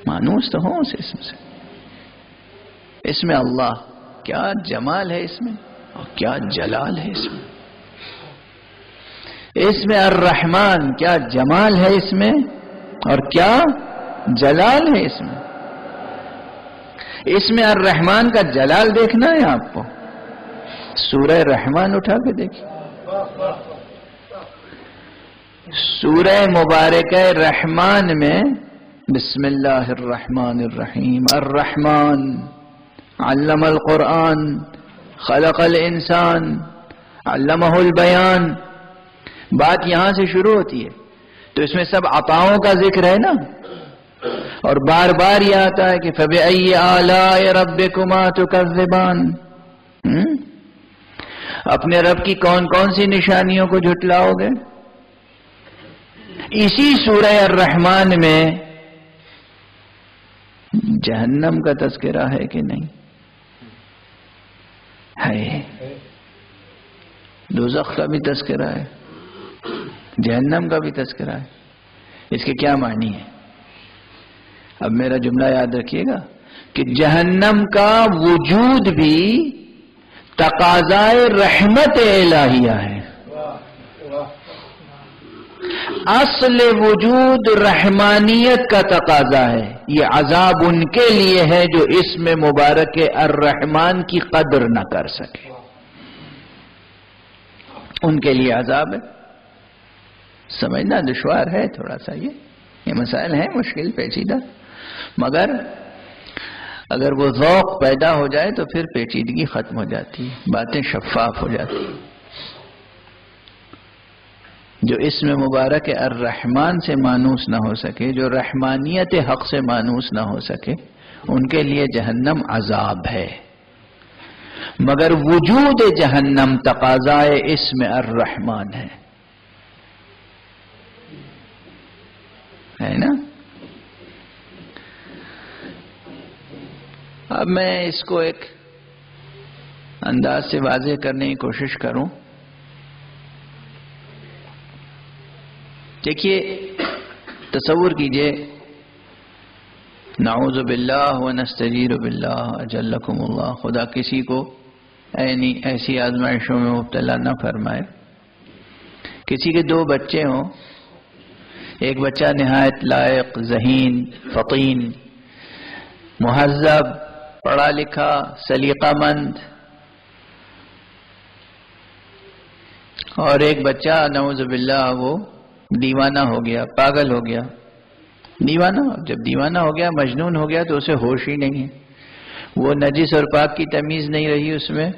مانوس تو ہوں اس اسم سے. اس میں اللہ کیا جمال ہے اس میں اور کیا جلال ہے اس میں. اس میں الرحمن کیا جمال ہے اس میں اور کیا جلال ہے اس میں. اس میں الرحمن کا جلال دیکھنا ہے آپ کو، سورہ رحمان اٹھا کے دیکھیں. سورہ مبارکہ رحمان میں بسم اللہ الرحمن الرحیم، الرحمن علم القرآن خلق الانسان علمہ البیان. بات یہاں سے شروع ہوتی ہے تو اس میں سب عطاؤں کا ذکر ہے نا، اور بار بار یہ آتا ہے کہ فَبِأَيِّ آلَاءِ رَبِّكُمَا تُكَذِّبَانِ. اپنے رب کی کون کون سی نشانیوں کو جھٹلاؤ گے. اسی سورہ الرحمن میں جہنم کا تذکرہ ہے کہ نہیں ہے؟ دوزخ کا بھی تذکرہ ہے، جہنم کا بھی تذکرہ ہے. اس کے کیا معنی ہے؟ اب میرا جملہ یاد رکھیے گا کہ جہنم کا وجود بھی تقاضائے رحمت الہیہ ہے. اصل وجود رحمانیت کا تقاضا ہے. یہ عذاب ان کے لیے ہے جو اسم مبارک الرحمن کی قدر نہ کر سکے، ان کے لیے عذاب ہے. سمجھنا دشوار ہے تھوڑا سا، یہ مسائل ہیں مشکل پیچیدہ، مگر اگر وہ ذوق پیدا ہو جائے تو پھر پیچیدگی ختم ہو جاتی ہے، باتیں شفاف ہو جاتی ہیں. جو اسم مبارک الرحمن سے مانوس نہ ہو سکے، جو رحمانیت حق سے مانوس نہ ہو سکے، ان کے لیے جہنم عذاب ہے. مگر وجود جہنم تقاضائے اسم الرحمن ہے نا. اب میں اس کو ایک انداز سے واضح کرنے کی کوشش کروں. دیکھیے، تصور کیجئے، نعوذ باللہ ونستجیر باللہ اجلکم اللہ، خدا کسی کو ایسی آزمائشوں میں مبتلا نہ فرمائے. کسی کے دو بچے ہوں، ایک بچہ نہایت لائق، ذہین، فطین، مہذب، پڑھا لکھا، سلیقہ مند، اور ایک بچہ نعوذ باللہ وہ دیوانہ ہو گیا، پاگل ہو گیا. دیوانہ، جب دیوانہ ہو گیا، مجنون ہو گیا تو اسے ہوش ہی نہیں ہے، وہ نجس اور پاک کی تمیز نہیں رہی اس میں.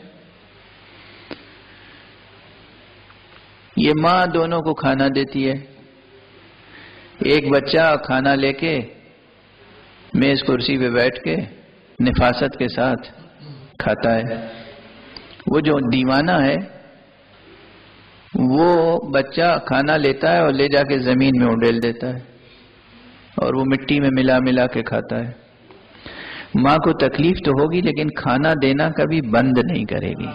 یہ ماں دونوں کو کھانا دیتی ہے. ایک بچہ کھانا لے کے میز کرسی پہ بیٹھ کے نفاست کے ساتھ کھاتا ہے. وہ جو دیوانہ ہے وہ بچہ کھانا لیتا ہے اور لے جا کے زمین میں اڈیل دیتا ہے اور وہ مٹی میں ملا ملا کے کھاتا ہے. ماں کو تکلیف تو ہوگی لیکن کھانا دینا کبھی بند نہیں کرے گی.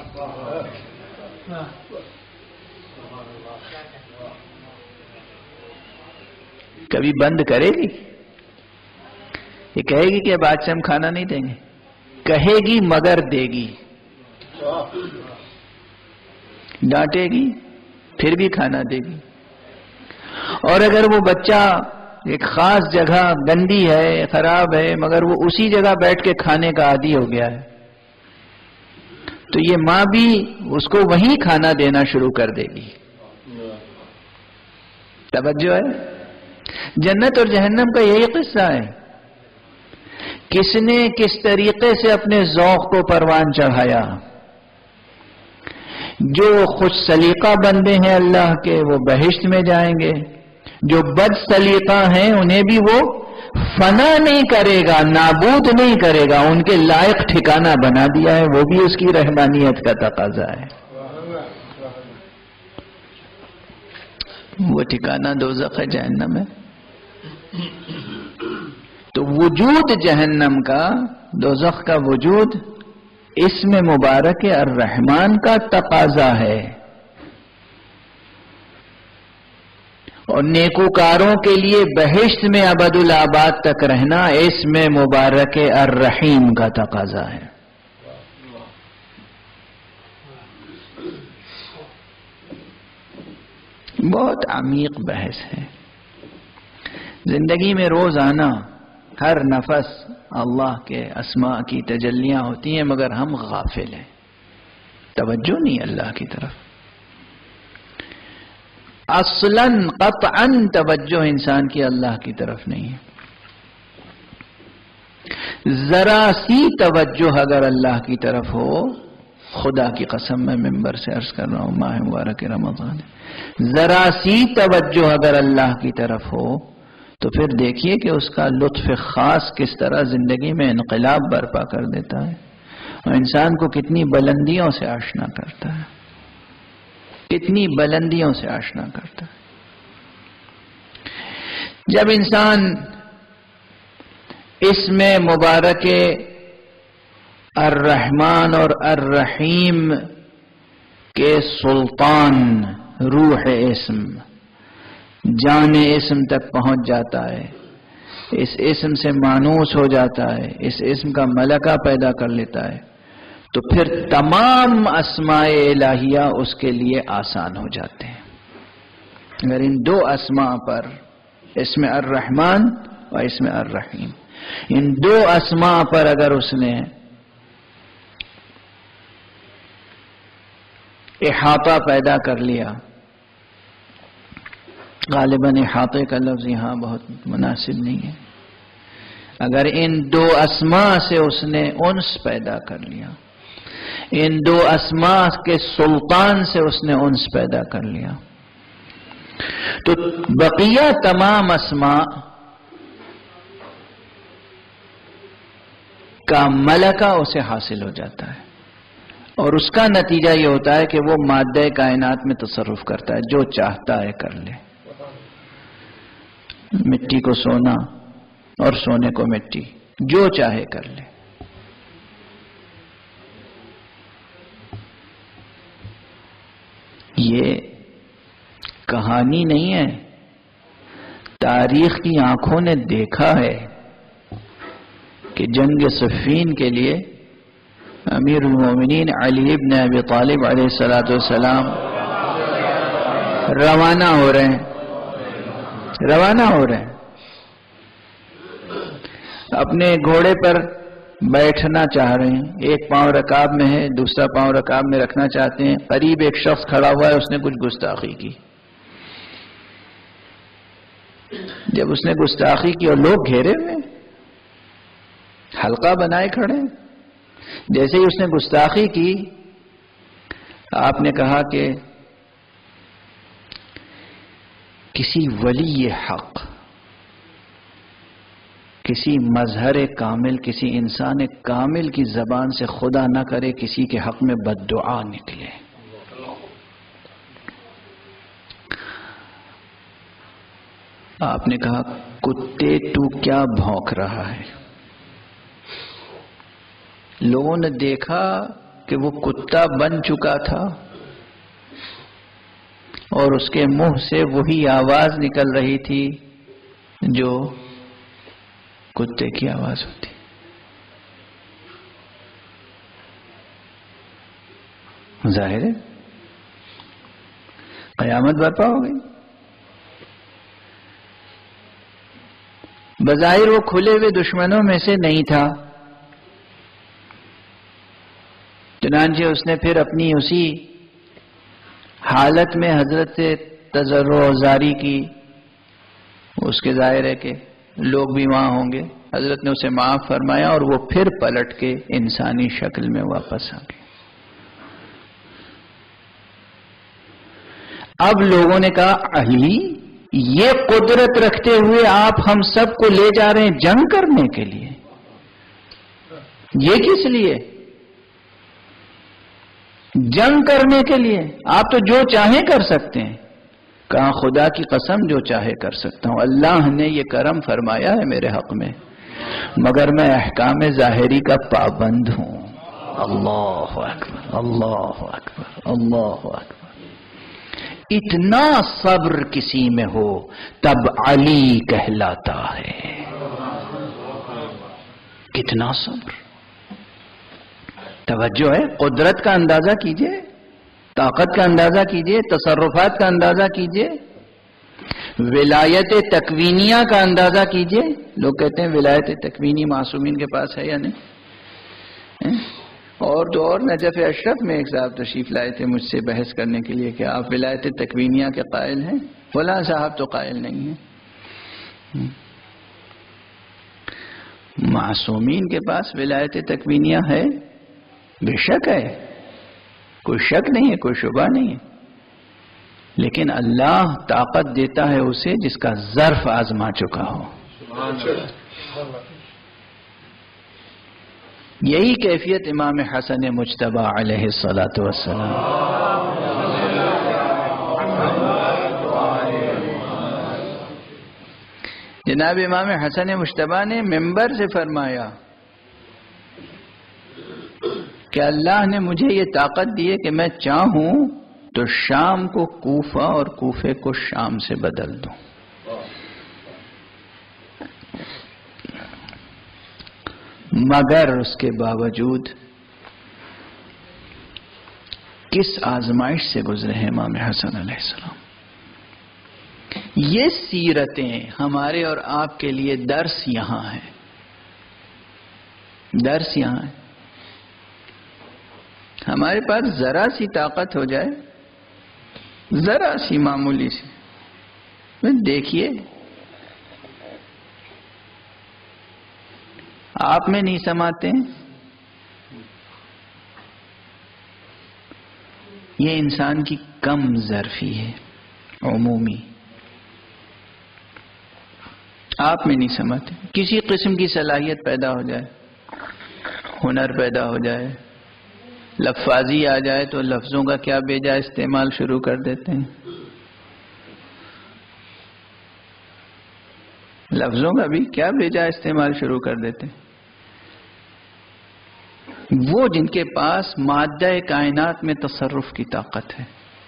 کبھی بند کرے گی؟ یہ کہے گی کہ اب آج سے ہم کھانا نہیں دیں گے؟ کہے گی مگر دے گی. ڈانٹے گی پھر بھی کھانا دے گی. اور اگر وہ بچہ ایک خاص جگہ گندی ہے، خراب ہے، مگر وہ اسی جگہ بیٹھ کے کھانے کا عادی ہو گیا ہے تو یہ ماں بھی اس کو وہیں کھانا دینا شروع کر دے گی. توجہ ہے؟ جنت اور جہنم کا یہی قصہ ہے. کس نے کس طریقے سے اپنے ذوق کو پروان چڑھایا. جو خوش سلیقہ بندے ہیں اللہ کے وہ بہشت میں جائیں گے، جو بد سلیقہ ہیں انہیں بھی وہ فنا نہیں کرے گا، نابود نہیں کرے گا، ان کے لائق ٹھکانہ بنا دیا ہے. وہ بھی اس کی رحمانیت کا تقاضا ہے. وہ ٹھکانہ دوزخ ہے، جہنم ہے. تو وجود جہنم کا، دوزخ کا وجود اسم مبارک الرحمن کا تقاضا ہے. اور نیکوکاروں کے لیے بہشت میں ابدالآباد تک رہنا اس میں مبارک الرحیم کا تقاضا ہے. بہت عمیق بحث ہے. زندگی میں روزانہ ہر نفس اللہ کے اسماء کی تجلیاں ہوتی ہیں، مگر ہم غافل ہیں، توجہ نہیں اللہ کی طرف. اصلاً قطعاً توجہ انسان کی اللہ کی طرف نہیں ہے. ذرا سی توجہ اگر اللہ کی طرف ہو، خدا کی قسم میں ممبر سے عرض کر رہا ہوں، ماہ مبارک رمضان، ذرا سی توجہ اگر اللہ کی طرف ہو تو پھر دیکھیے کہ اس کا لطف خاص کس طرح زندگی میں انقلاب برپا کر دیتا ہے اور انسان کو کتنی بلندیوں سے آشنا کرتا ہے، کتنی بلندیوں سے آشنا کرتا ہے. جب انسان اسم مبارک الرحمن اور الرحیم کے سلطان روح اسم، جان اسم تک پہنچ جاتا ہے، اس اسم سے مانوس ہو جاتا ہے، اس اسم کا ملکہ پیدا کر لیتا ہے، تو پھر تمام اسماء الہیہ اس کے لیے آسان ہو جاتے ہیں. اگر ان دو اسماء پر، اسم الرحمن اور اسم الرحیم، ان دو اسماء پر اگر اس نے احاطہ پیدا کر لیا، غالباً احاطے کا لفظ یہاں بہت مناسب نہیں ہے، اگر ان دو اسماء سے اس نے انس پیدا کر لیا، ان دو اسماء کے سلطان سے اس نے انس پیدا کر لیا، تو بقیہ تمام اسماء کا ملکہ اسے حاصل ہو جاتا ہے، اور اس کا نتیجہ یہ ہوتا ہے کہ وہ مادہ کائنات میں تصرف کرتا ہے، جو چاہتا ہے کر لے. مٹی کو سونا اور سونے کو مٹی، جو چاہے کر لے. یہ کہانی نہیں ہے، تاریخ کی آنکھوں نے دیکھا ہے کہ جنگ صفین کے لیے امیر المومنین علی ابن ابی طالب علیہ السلام روانہ ہو رہے ہیں، اپنے گھوڑے پر بیٹھنا چاہ رہے ہیں، ایک پاؤں رکاب میں ہے، دوسرا پاؤں رکاب میں رکھنا چاہتے ہیں. قریب ایک شخص کھڑا ہوا ہے، اس نے کچھ گستاخی کی. جب اس نے گستاخی کی اور لوگ گھیرے ہوئے حلقہ بنائے کھڑے، جیسے ہی اس نے گستاخی کی، آپ نے کہا کہ کسی ولی حق، کسی مظہر کامل، کسی انسان کامل کی زبان سے خدا نہ کرے کسی کے حق میں بد دعا نکلے. آپ نے کہا کتے تو کیا بھونک رہا ہے؟ لوگوں نے دیکھا کہ وہ کتا بن چکا تھا اور اس کے منہ سے وہی آواز نکل رہی تھی جو کتے کی آواز ہوتی. ظاہر ہے قیامت برپا ہو گئی. بظاہر وہ کھلے ہوئے دشمنوں میں سے نہیں تھا، چنانچہ اس نے پھر اپنی اسی حالت میں حضرت سے تضرع و زاری کی. اس کے ظاہر ہے کہ لوگ بھی وہاں ہوں گے. حضرت نے اسے معاف فرمایا اور وہ پھر پلٹ کے انسانی شکل میں واپس آ گئے. اب لوگوں نے کہا علی یہ قدرت رکھتے ہوئے آپ ہم سب کو لے جا رہے ہیں جنگ کرنے کے لیے، یہ کس لیے؟ جنگ کرنے کے لیے؟ آپ تو جو چاہیں کر سکتے ہیں. کہا خدا کی قسم جو چاہے کر سکتا ہوں، اللہ نے یہ کرم فرمایا ہے میرے حق میں، مگر میں احکام ظاہری کا پابند ہوں. اللہ اکبر، اللہ اکبر، اللہ اکبر. اتنا صبر کسی میں ہو تب علی کہلاتا ہے. کتنا صبر. توجہ ہے. قدرت کا اندازہ کیجئے، طاقت کا اندازہ کیجئے، تصرفات کا اندازہ کیجئے، ولایت تکوینیہ کا اندازہ کیجئے. لوگ کہتے ہیں ولایت تکوینی معصومین کے پاس ہے یا نہیں. اور تو اور نجف اشرف میں ایک صاحب تشریف لائے تھے مجھ سے بحث کرنے کے لیے کہ آپ ولایت تکوینیہ کے قائل ہیں. فلاں صاحب تو قائل نہیں ہیں. معصومین کے پاس ولایت تکوینیہ ہے، بے شک ہے، کوئی شک نہیں ہے، کوئی شبہ نہیں ہے. لیکن اللہ طاقت دیتا ہے اسے جس کا ظرف آزما چکا ہو. یہی کیفیت امام حسن مجتبی علیہ الصلاۃ والسلام. جناب امام حسن مجتبی نے منبر سے فرمایا کہ اللہ نے مجھے یہ طاقت دی ہے کہ میں چاہوں تو شام کو کوفہ اور کوفے کو شام سے بدل دوں. مگر اس کے باوجود کس آزمائش سے گزرے ہیں امام حسن علیہ السلام. یہ سیرتیں ہمارے اور آپ کے لیے درس یہاں ہے، درس یہاں ہے. ہمارے پاس ذرا سی طاقت ہو جائے، ذرا سی معمولی سی، دیکھیے آپ میں نہیں سماتے ہیں. یہ انسان کی کم ظرفی ہے عمومی. آپ میں نہیں سماتے. کسی قسم کی صلاحیت پیدا ہو جائے، ہنر پیدا ہو جائے، لفاظی آ جائے تو لفظوں کا کیا بیجا استعمال شروع کر دیتے ہیں. لفظوں کا بھی کیا بیجا استعمال شروع کر دیتے ہیں. وہ جن کے پاس مادہ کائنات میں تصرف کی طاقت ہے،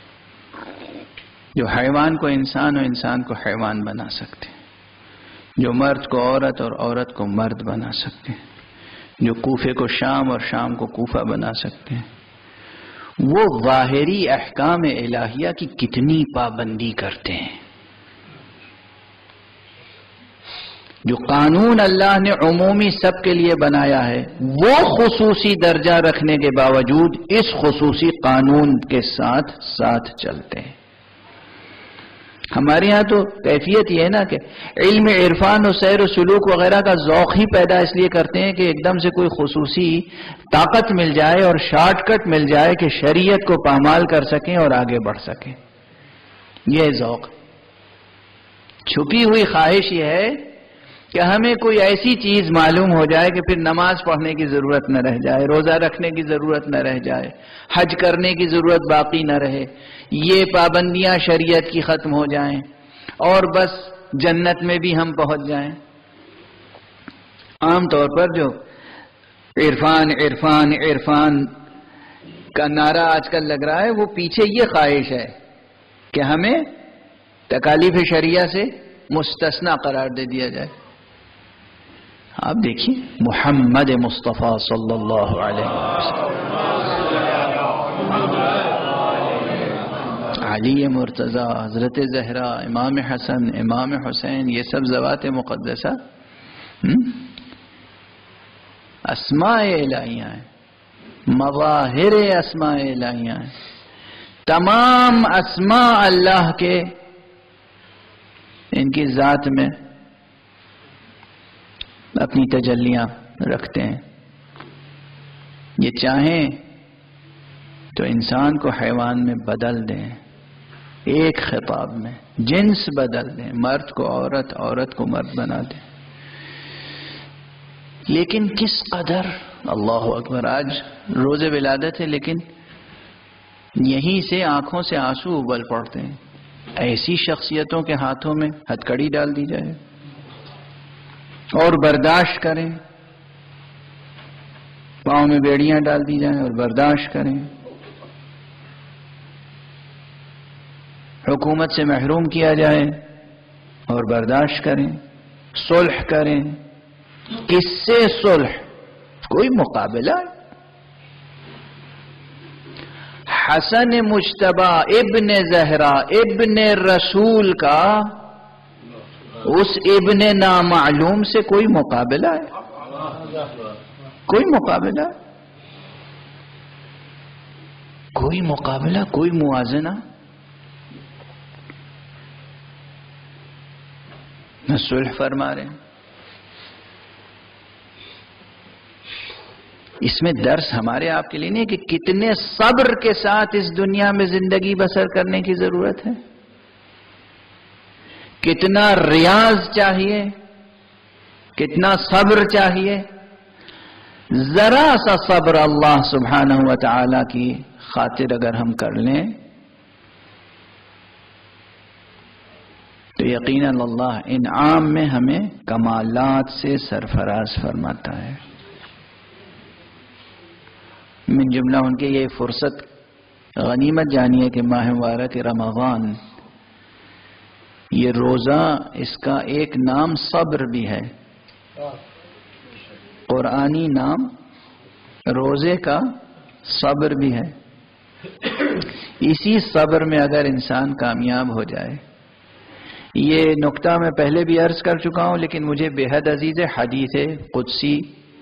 جو حیوان کو انسان اور انسان کو حیوان بنا سکتے ہیں، جو مرد کو عورت اور عورت کو مرد بنا سکتے ہیں، جو کوفے کو شام اور شام کو کوفہ بنا سکتے ہیں، وہ ظاہری احکام الہیہ کی کتنی پابندی کرتے ہیں. جو قانون اللہ نے عمومی سب کے لیے بنایا ہے وہ خصوصی درجہ رکھنے کے باوجود اس خصوصی قانون کے ساتھ ساتھ چلتے ہیں. ہمارے یہاں تو کیفیت یہ ہے نا کہ علم عرفان و سیر و سلوک وغیرہ کا ذوق ہی پیدا اس لیے کرتے ہیں کہ ایک دم سے کوئی خصوصی طاقت مل جائے اور شارٹ کٹ مل جائے کہ شریعت کو پامال کر سکیں اور آگے بڑھ سکیں. یہ ذوق. چھپی ہوئی خواہش یہ ہے کہ ہمیں کوئی ایسی چیز معلوم ہو جائے کہ پھر نماز پڑھنے کی ضرورت نہ رہ جائے، روزہ رکھنے کی ضرورت نہ رہ جائے، حج کرنے کی ضرورت باقی نہ رہے، یہ پابندیاں شریعت کی ختم ہو جائیں اور بس جنت میں بھی ہم پہنچ جائیں. عام طور پر جو عرفان عرفان عرفان کا نعرہ آج کل لگ رہا ہے وہ پیچھے یہ خواہش ہے کہ ہمیں تکالیف شریعہ سے مستثنا قرار دے دیا جائے. آپ دیکھیے محمد مصطفیٰ صلی اللہ علیہ وسلم، علی مرتضی، حضرت زہرا، امام حسن، امام حسین، یہ سب ذوات مقدسہ اسماء الہیہ ہیں، مظاہر اسماء الہیہ ہیں. تمام اسماء اللہ کے ان کی ذات میں اپنی تجلیاں رکھتے ہیں. یہ چاہیں تو انسان کو حیوان میں بدل دیں، ایک خطاب میں جنس بدل دیں، مرد کو عورت، عورت کو مرد بنا دیں. لیکن کس قدر، اللہ اکبر، آج روز ولادت ہے لیکن یہیں سے آنکھوں سے آنسو ابل پڑتے ہیں. ایسی شخصیتوں کے ہاتھوں میں ہتھکڑی ڈال دی جائے اور برداشت کریں، پاؤں میں بیڑیاں ڈال دی جائیں اور برداشت کریں. حکومت سے محروم کیا جائے اور برداشت کریں، صلح کریں. کس سے صلح؟ کوئی مقابلہ. حسن مجتبی ابن زہرا ابن رسول کا اس ابن نامعلوم سے کوئی مقابلہ ہے؟ کوئی مقابلہ، کوئی مقابلہ، کوئی موازنہ. نہ صلح فرما رہے ہیں. اس میں درس ہمارے آپ کے لیے نہیں کہ کتنے صبر کے ساتھ اس دنیا میں زندگی بسر کرنے کی ضرورت ہے، کتنا ریاض چاہیے، کتنا صبر چاہیے. ذرا سا صبر اللہ سبحانہ و تعالی کی خاطر اگر ہم کر لیں تو یقیناً اللہ انعام میں ہمیں کمالات سے سرفراز فرماتا ہے. من جملہ ان کے یہ فرصت غنیمت جانیے کہ ماہ مبارک رمضان، یہ روزہ، اس کا ایک نام صبر بھی ہے، قرآنی نام روزے کا صبر بھی ہے. اسی صبر میں اگر انسان کامیاب ہو جائے، یہ نقطہ میں پہلے بھی عرض کر چکا ہوں لیکن مجھے بے حد عزیز ہے، حدیث قدسی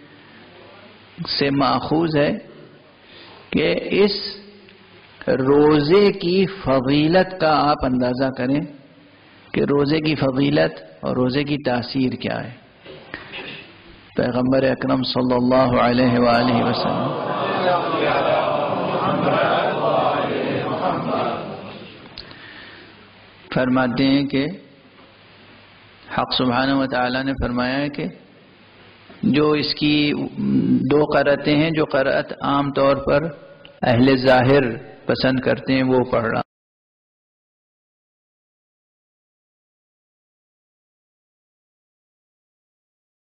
سے ماخوذ ہے کہ اس روزے کی فضیلت کا آپ اندازہ کریں کہ روزے کی فضیلت اور روزے کی تاثیر کیا ہے. پیغمبر اکرم صلی اللہ علیہ وآلہ وسلم فرماتے ہیں کہ حق سبحانہ و تعالی نے فرمایا ہے کہ جو اس کی دو قرأتیں ہیں، جو قرأت عام طور پر اہل ظاہر پسند کرتے ہیں وہ پڑھ رہا